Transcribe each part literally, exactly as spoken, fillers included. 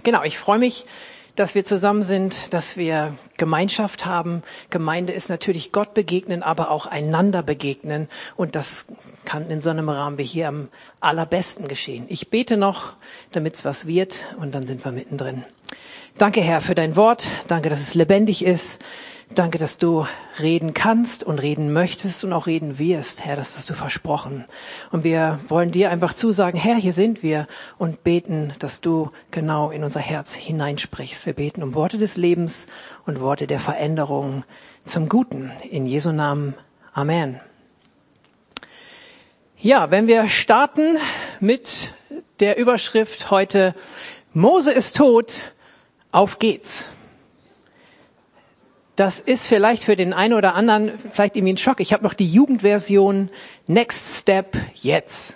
Genau, ich freue mich, dass wir zusammen sind, dass wir Gemeinschaft haben. Gemeinde ist natürlich Gott begegnen, aber auch einander begegnen. Und das kann in so einem Rahmen wie hier am allerbesten geschehen. Ich bete noch, damit es was wird, und dann sind wir mittendrin. Danke, Herr, für dein Wort. Danke, dass es lebendig ist. Danke, dass du reden kannst und reden möchtest und auch reden wirst, Herr, das hast du versprochen. Und wir wollen dir einfach zusagen, Herr, hier sind wir, und beten, dass du genau in unser Herz hineinsprichst. Wir beten um Worte des Lebens und Worte der Veränderung zum Guten. In Jesu Namen. Amen. Ja, wenn wir starten mit der Überschrift heute, Mose ist tot, auf geht's. Das ist vielleicht für den einen oder anderen vielleicht irgendwie ein Schock. Ich habe noch die Jugendversion Next Step jetzt.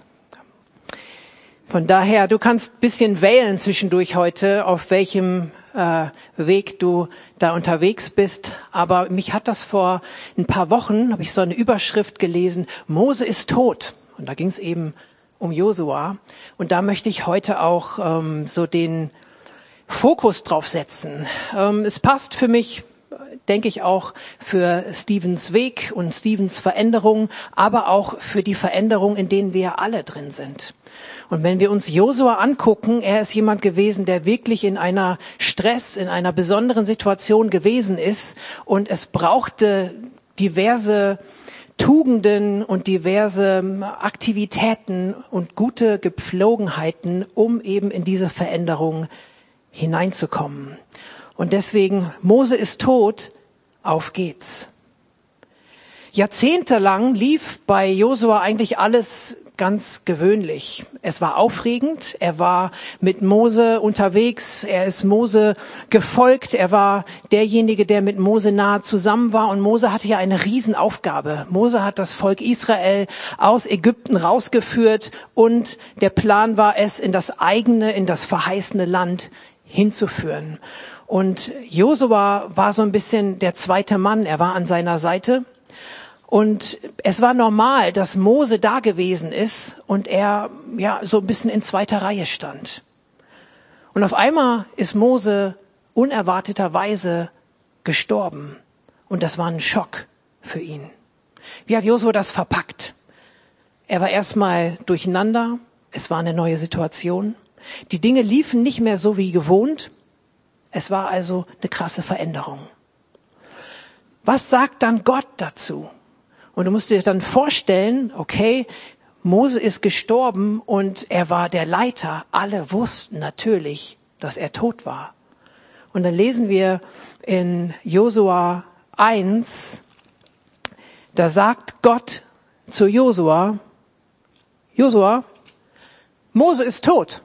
Von daher, du kannst ein bisschen wählen zwischendurch heute, auf welchem äh, Weg du da unterwegs bist. Aber mich hat das vor ein paar Wochen, habe ich so eine Überschrift gelesen, Mose ist tot. Und da ging es eben um Josua. Und da möchte ich heute auch ähm, so den Fokus drauf setzen. Ähm, es passt für mich, denke ich, auch für Stevens Weg und Stevens Veränderung, aber auch für die Veränderung, in denen wir alle drin sind. Und wenn wir uns Josua angucken, er ist jemand gewesen, der wirklich in einer Stress, in einer besonderen Situation gewesen ist, und es brauchte diverse Tugenden und diverse Aktivitäten und gute Gepflogenheiten, um eben in diese Veränderung hineinzukommen. Und deswegen, Mose ist tot, auf geht's. Jahrzehntelang lief bei Josua eigentlich alles ganz gewöhnlich. Es war aufregend, er war mit Mose unterwegs, er ist Mose gefolgt, er war derjenige, der mit Mose nahe zusammen war, und Mose hatte ja eine Riesenaufgabe. Mose hat das Volk Israel aus Ägypten rausgeführt, und der Plan war es, in das eigene, in das verheißene Land hinzuführen. Und Josua war so ein bisschen der zweite Mann, er war an seiner Seite. Und es war normal, dass Mose da gewesen ist und er ja so ein bisschen in zweiter Reihe stand. Und auf einmal ist Mose unerwarteterweise gestorben. Und das war ein Schock für ihn. Wie hat Josua das verpackt? Er war erstmal durcheinander, es war eine neue Situation. Die Dinge liefen nicht mehr so wie gewohnt. Es war also eine krasse Veränderung. Was sagt dann Gott dazu? Und du musst dir dann vorstellen, okay, Mose ist gestorben und er war der Leiter. Alle wussten natürlich, dass er tot war. Und dann lesen wir in Josua eins, da sagt Gott zu Josua, Josua, Mose ist tot.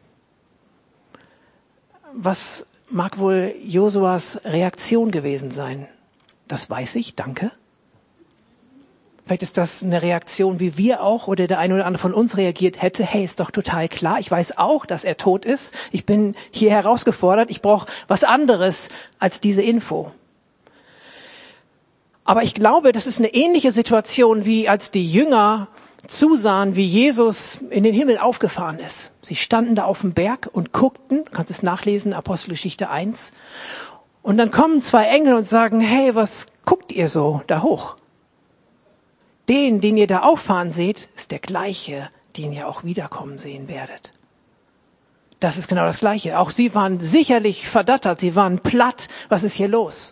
Was mag wohl Josuas Reaktion gewesen sein? Das weiß ich, danke. Vielleicht ist das eine Reaktion, wie wir auch oder der eine oder andere von uns reagiert hätte. Hey, ist doch total klar. Ich weiß auch, dass er tot ist. Ich bin hier herausgefordert. Ich brauche was anderes als diese Info. Aber ich glaube, das ist eine ähnliche Situation, wie als die Jünger zusahen, wie Jesus in den Himmel aufgefahren ist. Sie standen da auf dem Berg und guckten, du kannst es nachlesen, Apostelgeschichte eins. Und dann kommen zwei Engel und sagen, hey, was guckt ihr so da hoch? Den, den ihr da auffahren seht, ist der gleiche, den ihr auch wiederkommen sehen werdet. Das ist genau das Gleiche. Auch sie waren sicherlich verdattert, sie waren platt. Was ist hier los?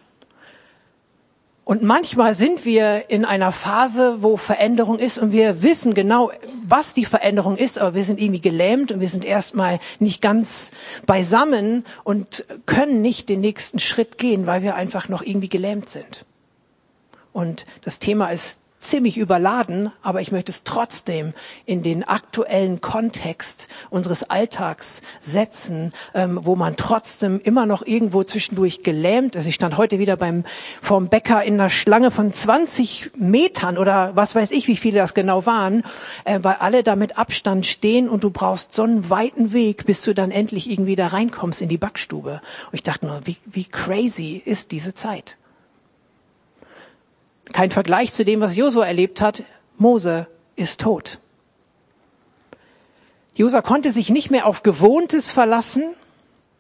Und manchmal sind wir in einer Phase, wo Veränderung ist, und wir wissen genau, was die Veränderung ist, aber wir sind irgendwie gelähmt und wir sind erstmal nicht ganz beisammen und können nicht den nächsten Schritt gehen, weil wir einfach noch irgendwie gelähmt sind. Und das Thema ist ziemlich überladen, aber ich möchte es trotzdem in den aktuellen Kontext unseres Alltags setzen, ähm, wo man trotzdem immer noch irgendwo zwischendurch gelähmt ist. Ich stand heute wieder beim vorm Bäcker in einer Schlange von zwanzig Metern oder was weiß ich, wie viele das genau waren, äh, weil alle da mit Abstand stehen, und du brauchst so einen weiten Weg, bis du dann endlich irgendwie da reinkommst in die Backstube. Und ich dachte nur, wie, wie crazy ist diese Zeit? Kein Vergleich zu dem, was Josua erlebt hat. Mose ist tot. Josua konnte sich nicht mehr auf Gewohntes verlassen.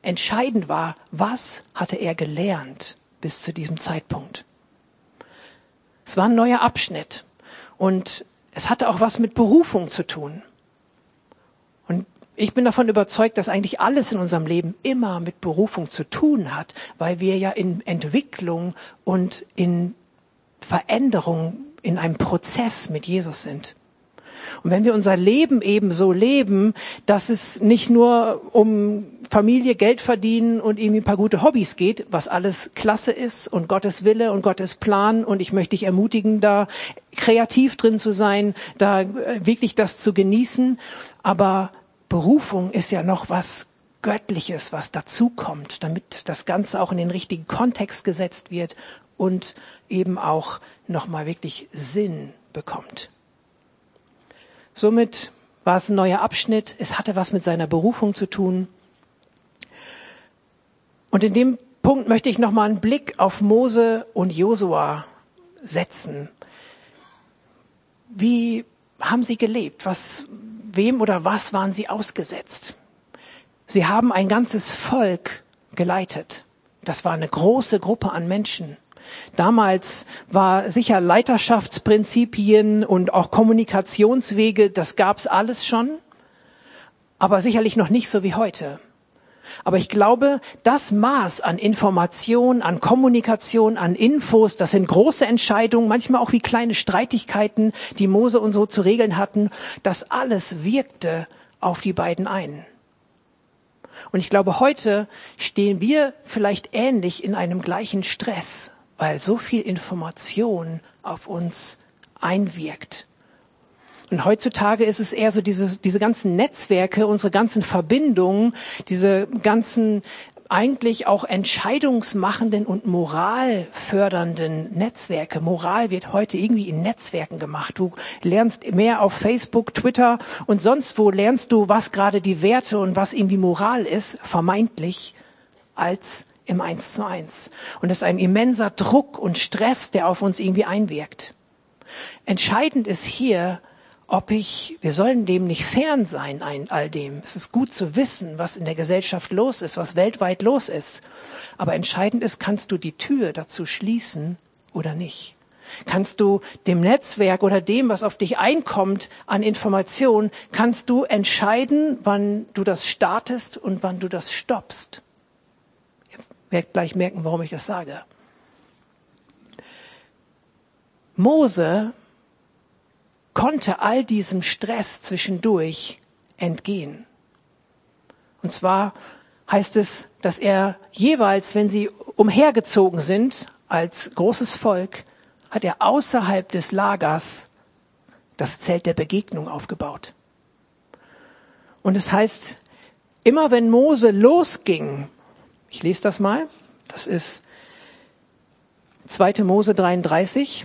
entscheidend war, was hatte er gelernt bis zu diesem Zeitpunkt. Es war ein neuer Abschnitt und es hatte auch was mit Berufung zu tun. Und ich bin davon überzeugt, dass eigentlich alles in unserem Leben immer mit Berufung zu tun hat, weil wir ja in Entwicklung und in Veränderung, in einem Prozess mit Jesus sind. Und wenn wir unser Leben eben so leben, dass es nicht nur um Familie, Geld verdienen und irgendwie ein paar gute Hobbys geht, was alles klasse ist und Gottes Wille und Gottes Plan, und ich möchte dich ermutigen, da kreativ drin zu sein, da wirklich das zu genießen. Aber Berufung ist ja noch was Göttliches, was dazukommt, damit das Ganze auch in den richtigen Kontext gesetzt wird und eben auch nochmal wirklich Sinn bekommt. Somit war es ein neuer Abschnitt. Es hatte was mit seiner Berufung zu tun. Und in dem Punkt möchte ich nochmal einen Blick auf Mose und Josua setzen. Wie haben sie gelebt? Was, wem oder was waren sie ausgesetzt? Sie haben ein ganzes Volk geleitet. Das war eine große Gruppe an Menschen. Damals war sicher Leiterschaftsprinzipien und auch Kommunikationswege, das gab's alles schon, aber sicherlich noch nicht so wie heute. Aber ich glaube, das Maß an Information, an Kommunikation, an Infos, das sind große Entscheidungen, manchmal auch wie kleine Streitigkeiten, die Mose und so zu regeln hatten, das alles wirkte auf die beiden ein. Und ich glaube, heute stehen wir vielleicht ähnlich in einem gleichen Stress, weil so viel Information auf uns einwirkt. Und heutzutage ist es eher so diese, diese ganzen Netzwerke, unsere ganzen Verbindungen, diese ganzen eigentlich auch entscheidungsmachenden und moralfördernden Netzwerke. Moral wird heute irgendwie in Netzwerken gemacht. Du lernst mehr auf Facebook, Twitter und sonst wo lernst du, was gerade die Werte und was irgendwie Moral ist, vermeintlich, als im Eins zu eins. Und es ist ein immenser Druck und Stress, der auf uns irgendwie einwirkt. Entscheidend ist hier, ob ich, wir sollen dem nicht fern sein, ein, all dem. Es ist gut zu wissen, was in der Gesellschaft los ist, was weltweit los ist. Aber entscheidend ist, kannst du die Tür dazu schließen oder nicht? Kannst du dem Netzwerk oder dem, was auf dich einkommt an Informationen, kannst du entscheiden, wann du das startest und wann du das stoppst? Werdet gleich merken, warum ich das sage. Mose konnte all diesem Stress zwischendurch entgehen. Und zwar heißt es, dass er jeweils, wenn sie umhergezogen sind, als großes Volk, hat er außerhalb des Lagers das Zelt der Begegnung aufgebaut. Und es heißt, immer wenn Mose losging, ich lese das mal. Das ist zweite Mose dreiunddreißig,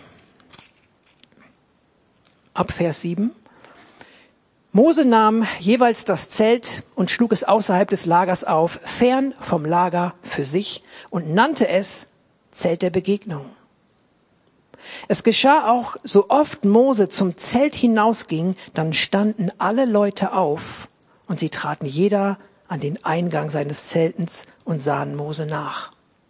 ab Vers sieben. Mose nahm jeweils das Zelt und schlug es außerhalb des Lagers auf, fern vom Lager für sich, und nannte es Zelt der Begegnung. Es geschah auch, so oft Mose zum Zelt hinausging, dann standen alle Leute auf und sie traten jeder an den Eingang seines Zeltens und sahen Mose nach.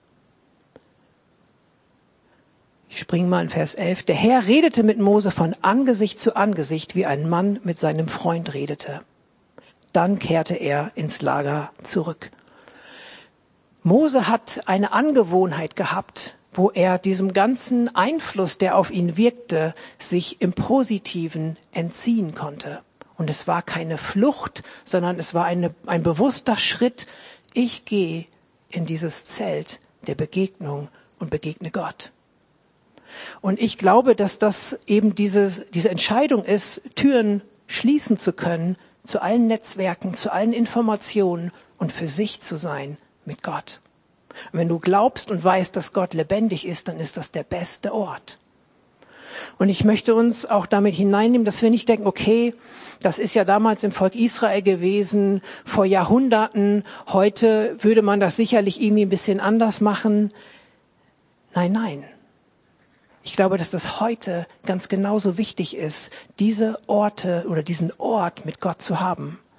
Ich springe mal in Vers elf. Der Herr redete mit Mose von Angesicht zu Angesicht, wie ein Mann mit seinem Freund redete. Dann kehrte er ins Lager zurück. Mose hat eine Angewohnheit gehabt, wo er diesem ganzen Einfluss, der auf ihn wirkte, sich im Positiven entziehen konnte. Und es war keine Flucht, sondern es war eine, ein bewusster Schritt. Ich gehe in dieses Zelt der Begegnung und begegne Gott. Und ich glaube, dass das eben diese, diese Entscheidung ist, Türen schließen zu können zu allen Netzwerken, zu allen Informationen und für sich zu sein mit Gott. Und wenn du glaubst und weißt, dass Gott lebendig ist, dann ist das der beste Ort. Und ich möchte uns auch damit hineinnehmen, dass wir nicht denken, okay, das ist ja damals im Volk Israel gewesen, vor Jahrhunderten, heute würde man das sicherlich irgendwie ein bisschen anders machen. Nein, nein. Ich glaube, dass das heute ganz genauso wichtig ist, diese Orte oder diesen Ort mit Gott zu haben.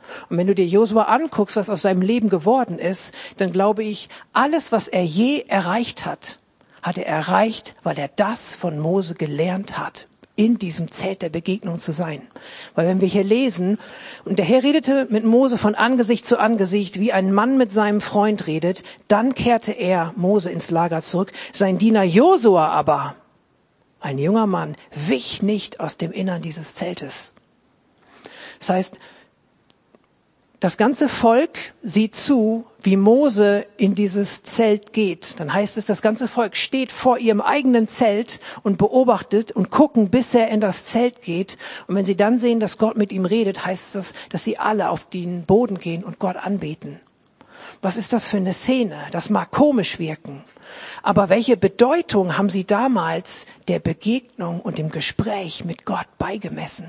Und wenn du dir Josua anguckst, was aus seinem Leben geworden ist, dann glaube ich, alles, was er je erreicht hat, hat er erreicht, weil er das von Mose gelernt hat, in diesem Zelt der Begegnung zu sein. Weil wenn wir hier lesen, und der Herr redete mit Mose von Angesicht zu Angesicht, wie ein Mann mit seinem Freund redet, dann kehrte er, Mose, ins Lager zurück. Sein Diener Josua aber, ein junger Mann, wich nicht aus dem Innern dieses Zeltes. Das heißt, das ganze Volk sieht zu, wie Mose in dieses Zelt geht. Dann heißt es, das ganze Volk steht vor ihrem eigenen Zelt und beobachtet und gucken, bis er in das Zelt geht. Und wenn sie dann sehen, dass Gott mit ihm redet, heißt das, dass sie alle auf den Boden gehen und Gott anbeten. Was ist das für eine Szene? Das mag komisch wirken. Aber welche Bedeutung haben sie damals der Begegnung und dem Gespräch mit Gott beigemessen?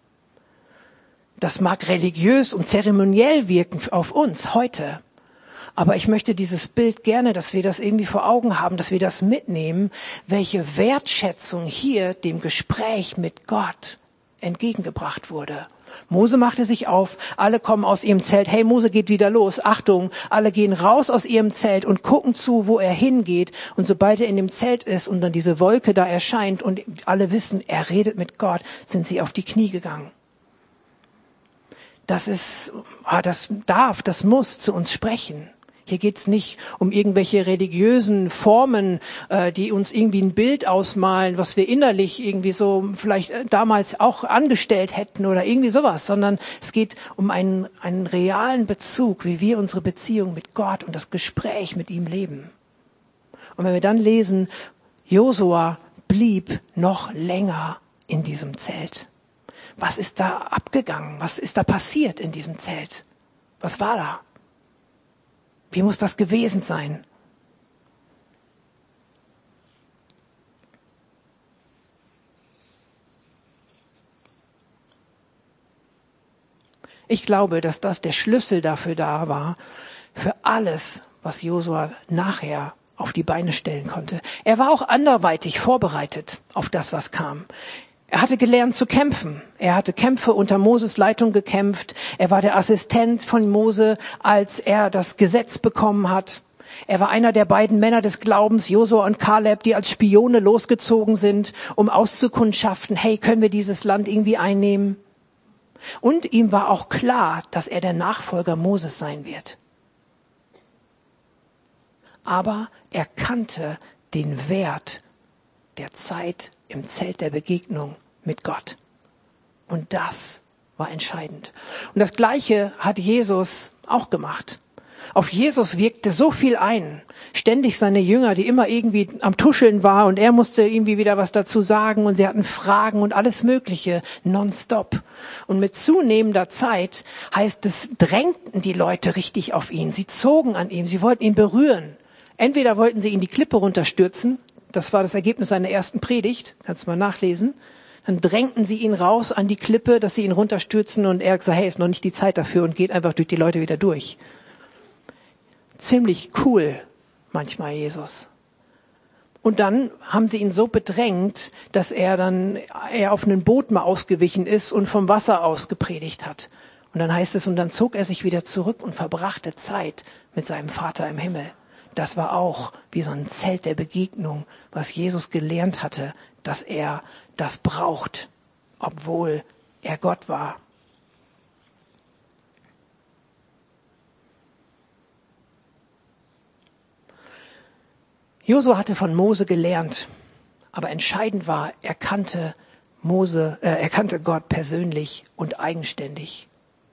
Das mag religiös und zeremoniell wirken auf uns heute. Aber ich möchte dieses Bild gerne, dass wir das irgendwie vor Augen haben, dass wir das mitnehmen, welche Wertschätzung hier dem Gespräch mit Gott entgegengebracht wurde. Mose machte sich auf, alle kommen aus ihrem Zelt. Hey, Mose geht wieder los. Achtung, alle gehen raus aus ihrem Zelt und gucken zu, wo er hingeht. Und sobald er in dem Zelt ist und dann diese Wolke da erscheint und alle wissen, er redet mit Gott, sind sie auf die Knie gegangen. Das ist, das darf, das muss zu uns sprechen. Hier geht's nicht um irgendwelche religiösen Formen, äh, die uns irgendwie ein Bild ausmalen, was wir innerlich irgendwie so vielleicht damals auch angestellt hätten oder irgendwie sowas, sondern es geht um einen, einen realen Bezug, wie wir unsere Beziehung mit Gott und das Gespräch mit ihm leben. Und wenn wir dann lesen, Josua blieb noch länger in diesem Zelt. Was ist da abgegangen? Was ist da passiert in diesem Zelt? Was war da? Wie muss das gewesen sein? Ich glaube, dass das der Schlüssel dafür da war, für alles, was Josua nachher auf die Beine stellen konnte. Er war auch anderweitig vorbereitet auf das, was kam. Er hatte gelernt zu kämpfen. Er hatte Kämpfe unter Moses Leitung gekämpft. Er war der Assistent von Mose, als er das Gesetz bekommen hat. Er war einer der beiden Männer des Glaubens, Josua und Kaleb, die als Spione losgezogen sind, um auszukundschaften, hey, können wir dieses Land irgendwie einnehmen? Und ihm war auch klar, dass er der Nachfolger Moses sein wird. Aber er kannte den Wert der Zeit im Zelt der Begegnung mit Gott. Und das war entscheidend. Und das Gleiche hat Jesus auch gemacht. Auf Jesus wirkte so viel ein. Ständig seine Jünger, die immer irgendwie am Tuscheln war und er musste irgendwie wieder was dazu sagen und sie hatten Fragen und alles Mögliche nonstop. Und mit zunehmender Zeit heißt es, drängten die Leute richtig auf ihn. Sie zogen an ihm, sie wollten ihn berühren. Entweder wollten sie ihn die Klippe runterstürzen. Das war das Ergebnis seiner ersten Predigt. Kannst du mal nachlesen. Dann drängten sie ihn raus an die Klippe, dass sie ihn runterstürzen und er gesagt, hey, ist noch nicht die Zeit dafür und geht einfach durch die Leute wieder durch. Ziemlich cool manchmal Jesus. Und dann haben sie ihn so bedrängt, dass er dann er auf ein Boot mal ausgewichen ist und vom Wasser aus gepredigt hat. Und dann heißt es, und dann zog er sich wieder zurück und verbrachte Zeit mit seinem Vater im Himmel. Das war auch wie so ein Zelt der Begegnung, was Jesus gelernt hatte, dass er das braucht, obwohl er Gott war. Josua hatte von Mose gelernt, aber entscheidend war, er kannte Mose, äh, er kannte Gott persönlich und eigenständig.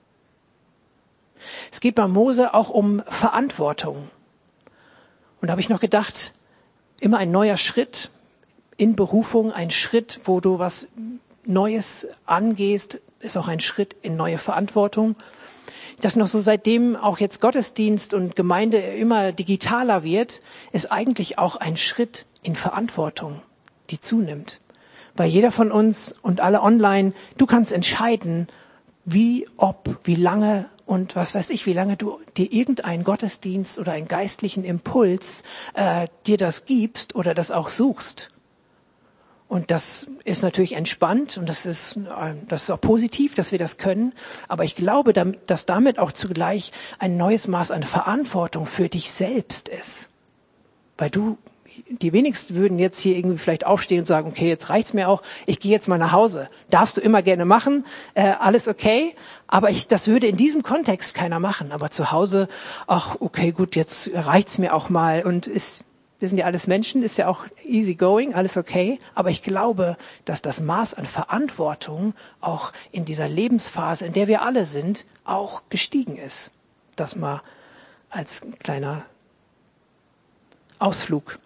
Es geht bei Mose auch um Verantwortung. Und da habe ich noch gedacht, immer ein neuer Schritt in Berufung, ein Schritt, wo du was Neues angehst, ist auch ein Schritt in neue Verantwortung. Ich dachte noch so, seitdem auch jetzt Gottesdienst und Gemeinde immer digitaler wird, ist eigentlich auch ein Schritt in Verantwortung, die zunimmt. Weil jeder von uns und alle online, du kannst entscheiden, wie, ob, wie lange und was weiß ich, wie lange du dir irgendeinen Gottesdienst oder einen geistlichen Impuls äh, dir das gibst oder das auch suchst. Und das ist natürlich entspannt und das ist, das ist auch positiv, dass wir das können. Aber ich glaube, dass damit auch zugleich ein neues Maß an Verantwortung für dich selbst ist. Weil du, die wenigsten würden jetzt hier irgendwie vielleicht aufstehen und sagen, okay, jetzt reicht's mir auch, ich gehe jetzt mal nach Hause. Darfst du immer gerne machen, äh, alles okay. Aber ich, das würde in diesem Kontext keiner machen. Aber zu Hause, ach, okay, gut, jetzt reicht's mir auch mal und ist, wir sind ja alles Menschen, ist ja auch easy going, alles okay. Aber ich glaube, dass das Maß an Verantwortung auch in dieser Lebensphase, in der wir alle sind, auch gestiegen ist. Das mal als kleiner Ausflug.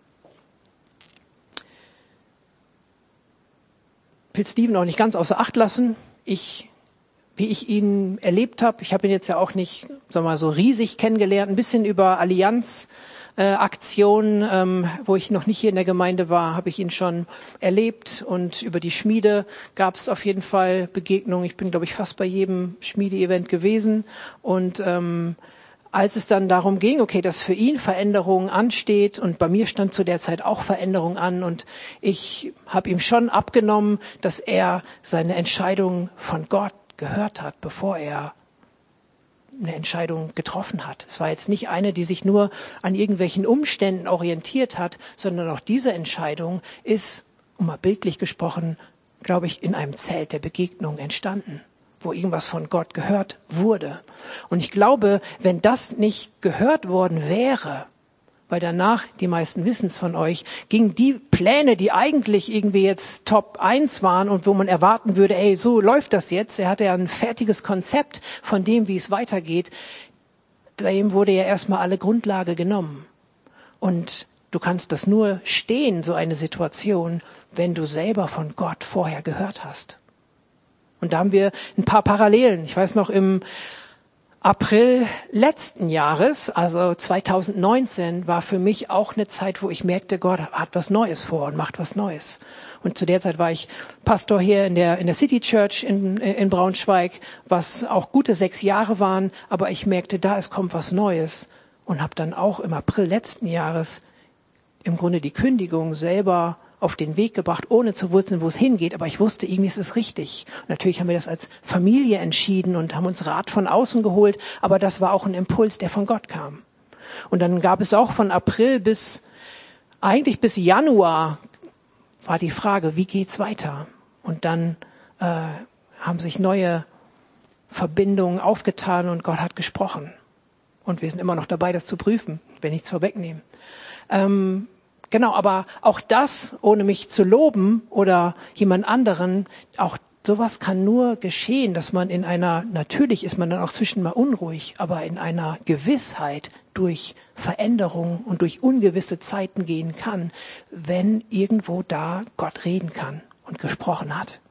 Ich will Steven auch nicht ganz außer Acht lassen. Ich, wie ich ihn erlebt habe, ich habe ihn jetzt ja auch nicht, sagen wir mal, so riesig kennengelernt, ein bisschen über Allianz. Äh, Aktion, ähm, wo ich noch nicht hier in der Gemeinde war, habe ich ihn schon erlebt und über die Schmiede gab es auf jeden Fall Begegnungen. Ich bin, glaube ich, fast bei jedem Schmiede-Event gewesen und ähm, als es dann darum ging, okay, dass für ihn Veränderung ansteht und bei mir stand zu der Zeit auch Veränderung an und ich habe ihm schon abgenommen, dass er seine Entscheidung von Gott gehört hat, bevor er eine Entscheidung getroffen hat. Es war jetzt nicht eine, die sich nur an irgendwelchen Umständen orientiert hat, sondern auch diese Entscheidung ist, um mal bildlich gesprochen, glaube ich, in einem Zelt der Begegnung entstanden, wo irgendwas von Gott gehört wurde. Und ich glaube, wenn das nicht gehört worden wäre, weil danach, die meisten wissen es von euch, gingen die Pläne, die eigentlich irgendwie jetzt Top eins waren und wo man erwarten würde, ey, so läuft das jetzt. Er hatte ja ein fertiges Konzept von dem, wie es weitergeht. Dem wurde ja erstmal alle Grundlage genommen. Und du kannst das nur stehen, so eine Situation, wenn du selber von Gott vorher gehört hast. Und da haben wir ein paar Parallelen. Ich weiß noch, im April letzten Jahres, also zwanzig neunzehn, war für mich auch eine Zeit, wo ich merkte, Gott hat was Neues vor und macht was Neues. Und zu der Zeit war ich Pastor hier in der in der City Church in, in Braunschweig, was auch gute sechs Jahre waren. Aber ich merkte, da es kommt was Neues und habe dann auch im April letzten Jahres im Grunde die Kündigung selber auf den Weg gebracht, ohne zu wussten, wo es hingeht. Aber ich wusste, irgendwie ist es richtig. Und natürlich haben wir das als Familie entschieden und haben uns Rat von außen geholt. Aber das war auch ein Impuls, der von Gott kam. Und dann gab es auch von April bis, eigentlich bis Januar, war die Frage, wie geht's weiter? Und dann äh, haben sich neue Verbindungen aufgetan und Gott hat gesprochen. Und wir sind immer noch dabei, das zu prüfen, wenn nichts vorwegnehmen. Ähm, Genau, aber auch das, ohne mich zu loben oder jemand anderen, auch sowas kann nur geschehen, dass man in einer, natürlich ist man dann auch zwischen mal unruhig, aber in einer Gewissheit durch Veränderung und durch ungewisse Zeiten gehen kann, wenn irgendwo da Gott reden kann und gesprochen hat.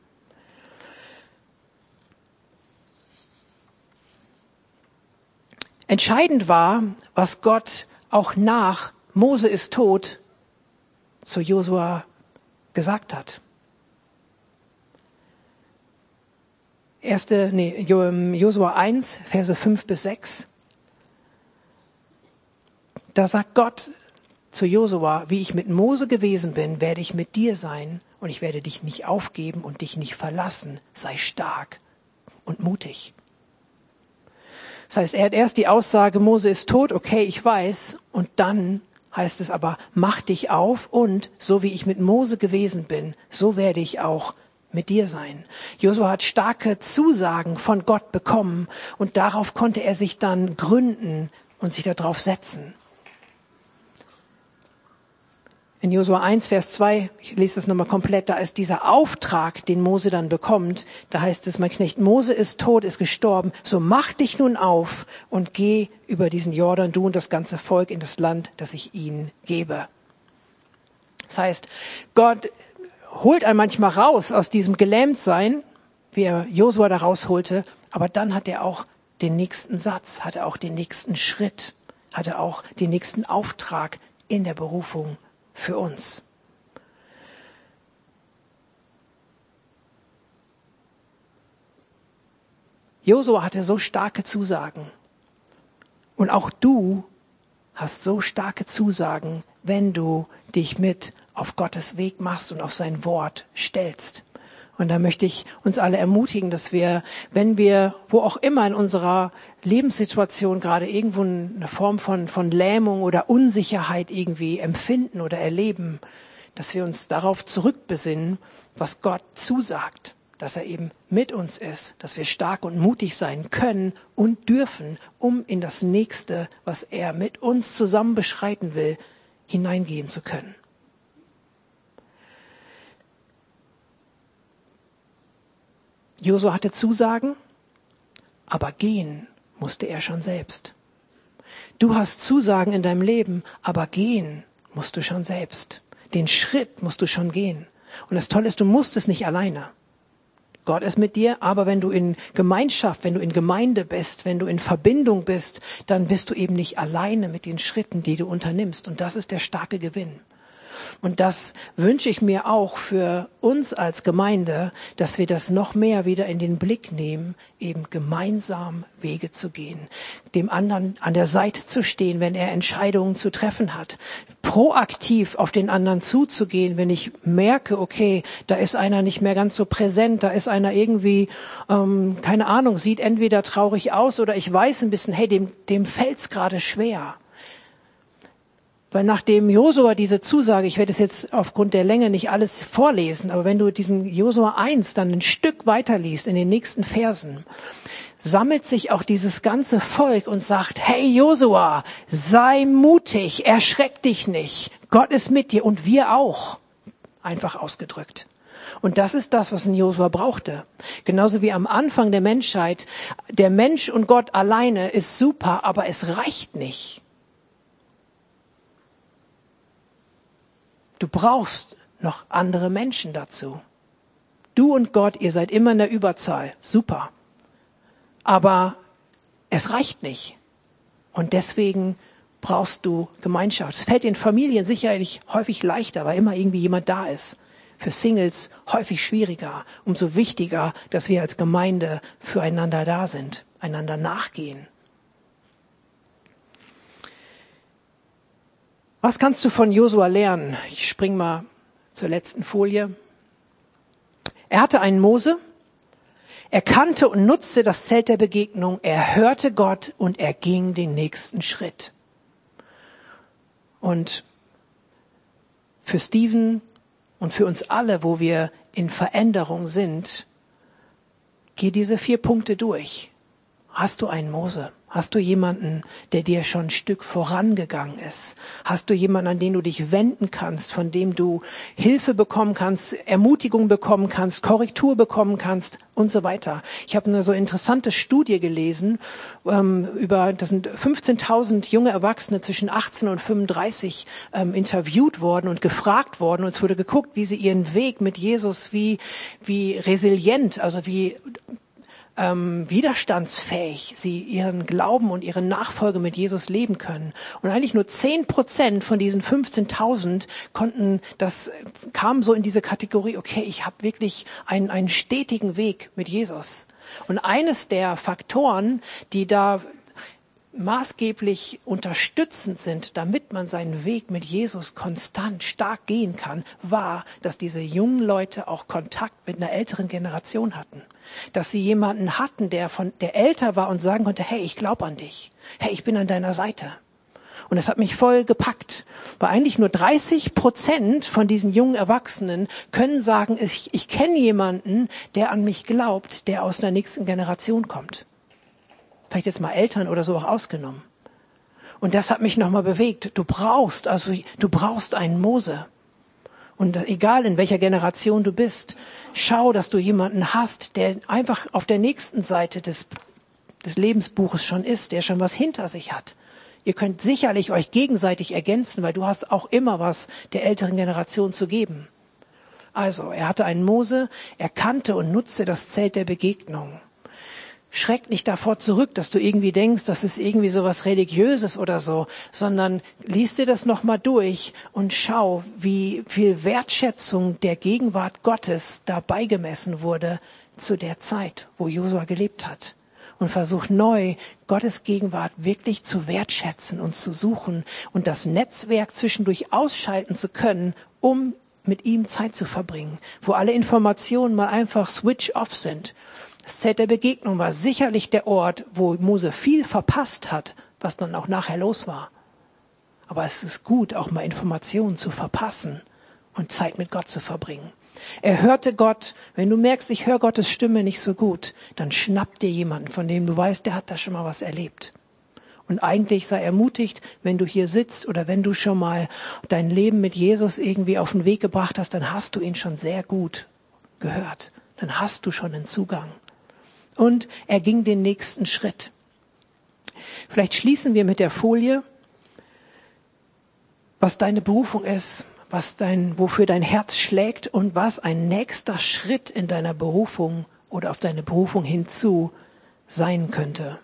Entscheidend war, was Gott auch nach Mose ist tot, zu Josua gesagt hat. Erste, nee, Josua eins, Verse fünf bis sechs. Da sagt Gott zu Josua, wie ich mit Mose gewesen bin, werde ich mit dir sein und ich werde dich nicht aufgeben und dich nicht verlassen. Sei stark und mutig. Das heißt, er hat erst die Aussage, Mose ist tot, okay, ich weiß, und dann heißt es aber, mach dich auf und so wie ich mit Mose gewesen bin, so werde ich auch mit dir sein. Josua hat starke Zusagen von Gott bekommen und darauf konnte er sich dann gründen und sich darauf setzen. In Josua eins, Vers zwei, ich lese das nochmal komplett, da ist dieser Auftrag, den Mose dann bekommt. Da heißt es, mein Knecht Mose ist tot, ist gestorben. So mach dich nun auf und geh über diesen Jordan, du und das ganze Volk, in das Land, das ich ihnen gebe. Das heißt, Gott holt einen manchmal raus aus diesem Gelähmtsein, wie er Josua da rausholte. Aber dann hat er auch den nächsten Satz, hat er auch den nächsten Schritt, hat er auch den nächsten Auftrag in der Berufung für uns. Josua hatte so starke Zusagen. Und auch du hast so starke Zusagen, wenn du dich mit auf Gottes Weg machst und auf sein Wort stellst. Und da möchte ich uns alle ermutigen, dass wir, wenn wir, wo auch immer in unserer Lebenssituation gerade irgendwo eine Form von, von Lähmung oder Unsicherheit irgendwie empfinden oder erleben, dass wir uns darauf zurückbesinnen, was Gott zusagt, dass er eben mit uns ist, dass wir stark und mutig sein können und dürfen, um in das Nächste, was er mit uns zusammen beschreiten will, hineingehen zu können. Josua hatte Zusagen, aber gehen musste er schon selbst. Du hast Zusagen in deinem Leben, aber gehen musst du schon selbst. Den Schritt musst du schon gehen. Und das Tolle ist, du musst es nicht alleine. Gott ist mit dir, aber wenn du in Gemeinschaft, wenn du in Gemeinde bist, wenn du in Verbindung bist, dann bist du eben nicht alleine mit den Schritten, die du unternimmst. Und das ist der starke Gewinn. Und das wünsche ich mir auch für uns als Gemeinde, dass wir das noch mehr wieder in den Blick nehmen, eben gemeinsam Wege zu gehen, dem anderen an der Seite zu stehen, wenn er Entscheidungen zu treffen hat, proaktiv auf den anderen zuzugehen, wenn ich merke, okay, da ist einer nicht mehr ganz so präsent, da ist einer irgendwie, ähm, keine Ahnung, sieht entweder traurig aus oder ich weiß ein bisschen, hey, dem, dem fällt's gerade schwer. Weil nachdem Josua diese Zusage, ich werde es jetzt aufgrund der Länge nicht alles vorlesen, aber wenn du diesen Josua eins dann ein Stück weiterliest in den nächsten Versen, sammelt sich auch dieses ganze Volk und sagt, hey Josua, sei mutig, erschreck dich nicht, Gott ist mit dir und wir auch, einfach ausgedrückt. Und das ist das, was ein Josua brauchte. Genauso wie am Anfang der Menschheit, der Mensch und Gott alleine ist super, aber es reicht nicht. Du brauchst noch andere Menschen dazu. Du und Gott, ihr seid immer in der Überzahl. Super. Aber es reicht nicht. Und deswegen brauchst du Gemeinschaft. Es fällt in Familien sicherlich häufig leichter, weil immer irgendwie jemand da ist. Für Singles häufig schwieriger. Umso wichtiger, dass wir als Gemeinde füreinander da sind, einander nachgehen. Was kannst du von Josua lernen? Ich spring mal zur letzten Folie. Er hatte einen Mose. Er kannte und nutzte das Zelt der Begegnung. Er hörte Gott und er ging den nächsten Schritt. Und für Steven und für uns alle, wo wir in Veränderung sind, geh diese vier Punkte durch. Hast du einen Mose? Hast du jemanden, der dir schon ein Stück vorangegangen ist? Hast du jemanden, an den du dich wenden kannst, von dem du Hilfe bekommen kannst, Ermutigung bekommen kannst, Korrektur bekommen kannst und so weiter? Ich habe eine so interessante Studie gelesen, ähm, über, das sind fünfzehntausend junge Erwachsene zwischen achtzehn und fünfunddreißig ähm, interviewt worden und gefragt worden. Und es wurde geguckt, wie sie ihren Weg mit Jesus, wie, wie resilient, also wie Ähm, widerstandsfähig sie ihren Glauben und ihre Nachfolge mit Jesus leben können. Und eigentlich nur zehn Prozent von diesen fünfzehntausend konnten, das kam so in diese Kategorie, okay, ich habe wirklich einen, einen stetigen Weg mit Jesus. Und eines der Faktoren, die da maßgeblich unterstützend sind, damit man seinen Weg mit Jesus konstant stark gehen kann, war, dass diese jungen Leute auch Kontakt mit einer älteren Generation hatten. Dass sie jemanden hatten, der von der älter war und sagen konnte, hey, ich glaube an dich. Hey, ich bin an deiner Seite. Und das hat mich voll gepackt. Weil eigentlich nur dreißig Prozent von diesen jungen Erwachsenen können sagen, ich, ich kenne jemanden, der an mich glaubt, der aus der nächsten Generation kommt. Vielleicht jetzt mal Eltern oder so auch ausgenommen. Und das hat mich nochmal bewegt. Du brauchst, also du brauchst einen Mose. Und egal in welcher Generation du bist, schau, dass du jemanden hast, der einfach auf der nächsten Seite des, des Lebensbuches schon ist, der schon was hinter sich hat. Ihr könnt sicherlich euch gegenseitig ergänzen, weil du hast auch immer was der älteren Generation zu geben. Also, er hatte einen Mose, er kannte und nutzte das Zelt der Begegnung. Schreck nicht davor zurück, dass du irgendwie denkst, das ist irgendwie so was Religiöses oder so, sondern lies dir das nochmal durch und schau, wie viel Wertschätzung der Gegenwart Gottes dabei gemessen wurde zu der Zeit, wo Josua gelebt hat. und versuch neu, Gottes Gegenwart wirklich zu wertschätzen und zu suchen und das Netzwerk zwischendurch ausschalten zu können, um mit ihm Zeit zu verbringen, wo alle Informationen mal einfach switch off sind. Das Zelt der Begegnung war sicherlich der Ort, wo Mose viel verpasst hat, was dann auch nachher los war. Aber es ist gut, auch mal Informationen zu verpassen und Zeit mit Gott zu verbringen. Er hörte Gott. Wenn du merkst, ich höre Gottes Stimme nicht so gut, dann schnapp dir jemanden, von dem du weißt, der hat da schon mal was erlebt. Und eigentlich sei ermutigt, wenn du hier sitzt oder wenn du schon mal dein Leben mit Jesus irgendwie auf den Weg gebracht hast, dann hast du ihn schon sehr gut gehört. Dann hast du schon einen Zugang. Und er ging den nächsten Schritt. Vielleicht schließen wir mit der Folie, was deine Berufung ist, was dein, wofür dein Herz schlägt und was ein nächster Schritt in deiner Berufung oder auf deine Berufung hinzu sein könnte.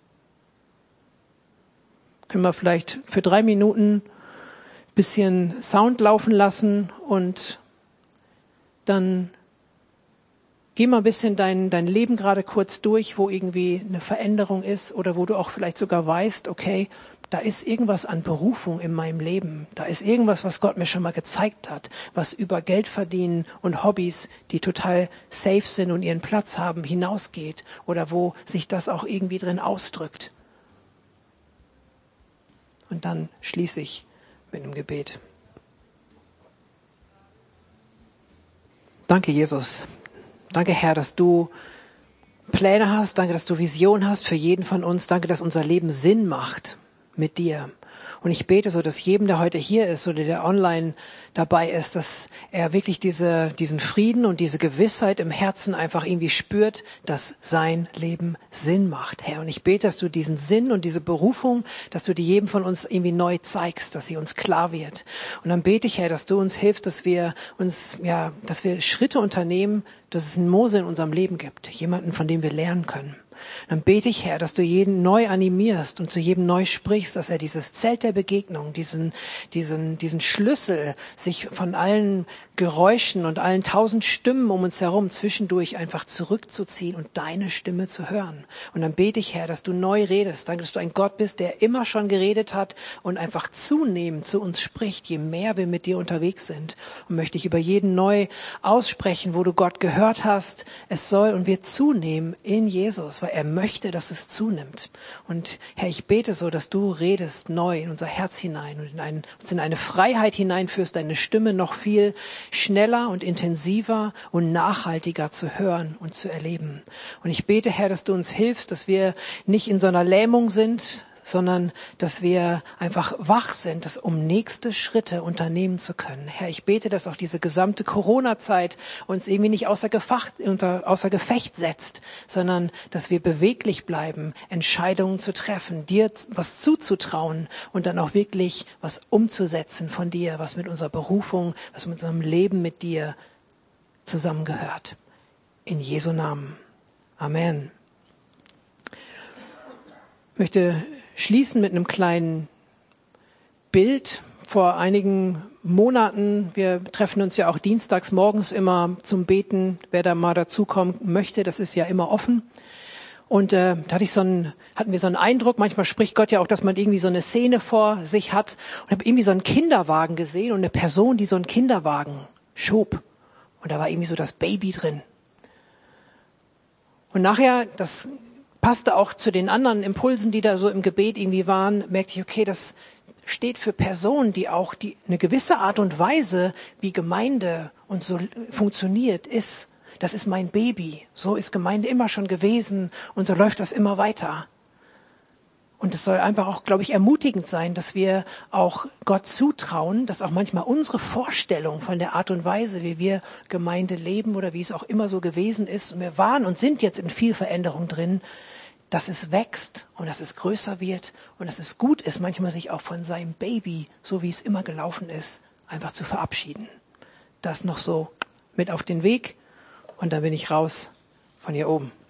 Können wir vielleicht für drei Minuten ein bisschen Sound laufen lassen und dann geh mal ein bisschen dein, dein Leben gerade kurz durch, wo irgendwie eine Veränderung ist oder wo du auch vielleicht sogar weißt, okay, da ist irgendwas an Berufung in meinem Leben. Da ist irgendwas, was Gott mir schon mal gezeigt hat, was über Geld verdienen und Hobbys, die total safe sind und ihren Platz haben, hinausgeht oder wo sich das auch irgendwie drin ausdrückt. Und dann schließe ich mit einem Gebet. Danke, Jesus. Danke, Herr, dass du Pläne hast. Danke, dass du Vision hast für jeden von uns. Danke, dass unser Leben Sinn macht mit dir. Und ich bete so, dass jedem, der heute hier ist oder der online dabei ist, dass er wirklich diese, diesen Frieden und diese Gewissheit im Herzen einfach irgendwie spürt, dass sein Leben Sinn macht, Herr. Und ich bete, dass du diesen Sinn und diese Berufung, dass du die jedem von uns irgendwie neu zeigst, dass sie uns klar wird. Und dann bete ich, Herr, dass du uns hilfst, dass wir uns, ja, dass wir Schritte unternehmen, dass es einen Mose in unserem Leben gibt. Jemanden, von dem wir lernen können. Dann bete ich, Herr, dass du jeden neu animierst und zu jedem neu sprichst, dass er dieses Zelt der Begegnung, diesen, diesen, diesen Schlüssel, sich von allen Geräuschen und allen tausend Stimmen um uns herum zwischendurch einfach zurückzuziehen und deine Stimme zu hören. Und dann bete ich, Herr, dass du neu redest. Danke, dass du ein Gott bist, der immer schon geredet hat und einfach zunehmend zu uns spricht, je mehr wir mit dir unterwegs sind. Und möchte ich über jeden neu aussprechen, wo du Gott gehört hast. Es soll und wird zunehmen in Jesus, weil er möchte, dass es zunimmt. Und Herr, ich bete so, dass du redest neu in unser Herz hinein und in ein, uns in eine Freiheit hineinführst, deine Stimme noch viel schneller und intensiver und nachhaltiger zu hören und zu erleben. Und ich bete, Herr, dass du uns hilfst, dass wir nicht in so einer Lähmung sind, sondern dass wir einfach wach sind, dass, um nächste Schritte unternehmen zu können. Herr, ich bete, dass auch diese gesamte Corona-Zeit uns irgendwie nicht außer, Gefacht, unter, außer Gefecht setzt, sondern dass wir beweglich bleiben, Entscheidungen zu treffen, dir was zuzutrauen und dann auch wirklich was umzusetzen von dir, was mit unserer Berufung, was mit unserem Leben mit dir zusammengehört. In Jesu Namen. Amen. Ich möchte schließen mit einem kleinen Bild. Vor einigen Monaten, wir treffen uns ja auch dienstags morgens immer zum Beten, wer da mal dazukommen möchte, das ist ja immer offen. Und äh, da hatte ich so einen, hatten wir so einen Eindruck, manchmal spricht Gott ja auch, dass man irgendwie so eine Szene vor sich hat. Und habe irgendwie so einen Kinderwagen gesehen und eine Person, die so einen Kinderwagen schob. Und da war irgendwie so das Baby drin. Und nachher, das passte auch zu den anderen Impulsen, die da so im Gebet irgendwie waren, merkte ich, okay, das steht für Personen, die auch die eine gewisse Art und Weise, wie Gemeinde und so funktioniert, ist. Das ist mein Baby. So ist Gemeinde immer schon gewesen und so läuft das immer weiter. Und es soll einfach auch, glaube ich, ermutigend sein, dass wir auch Gott zutrauen, dass auch manchmal unsere Vorstellung von der Art und Weise, wie wir Gemeinde leben oder wie es auch immer so gewesen ist, und wir waren und sind jetzt in viel Veränderung drin, dass es wächst und dass es größer wird und dass es gut ist, manchmal sich auch von seinem Baby, so wie es immer gelaufen ist, einfach zu verabschieden. Das noch so mit auf den Weg und dann bin ich raus von hier oben.